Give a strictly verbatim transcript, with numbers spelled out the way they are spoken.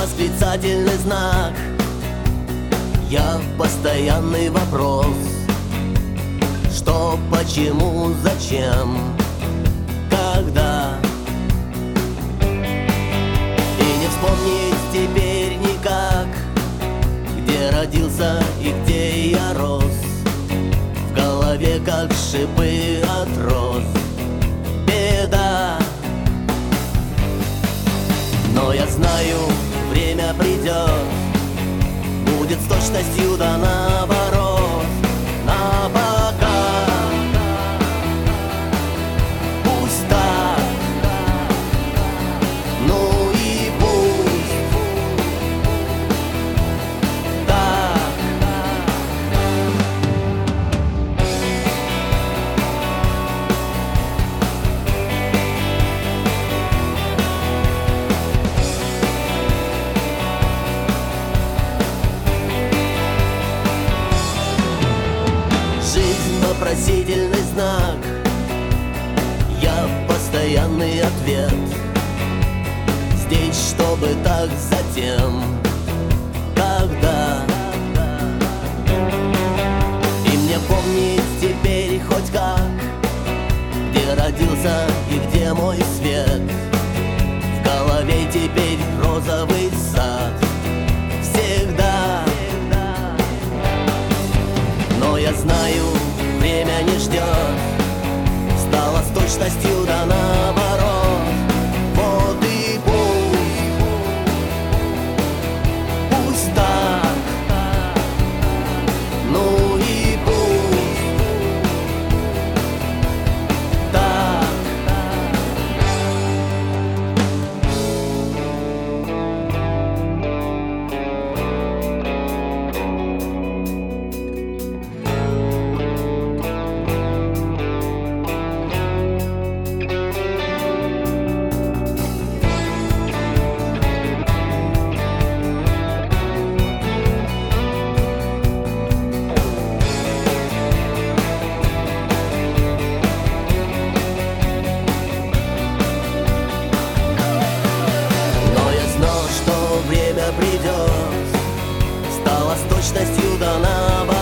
восклицательный знак. Я постоянный вопрос: что, почему, зачем, когда. И не вспомнить теперь никак, где родился и где я рос. В голове как шипы от роз. Беда. Но я знаю, время придет, будет с точностью да наоборот. На пока пусть так, ну и пусть так. Вопросительный знак. Я постоянный ответ. Здесь, чтобы так, затем, когда. И мне помнить теперь хоть как, где родился и где мой свет. В голове теперь розовый сад. Всегда. Но я знаю, время не ждет, стало с точностью да наоборот. Вот и пусть, пусть так, ну и пусть так. Время придет, стало с точностью да наоборот.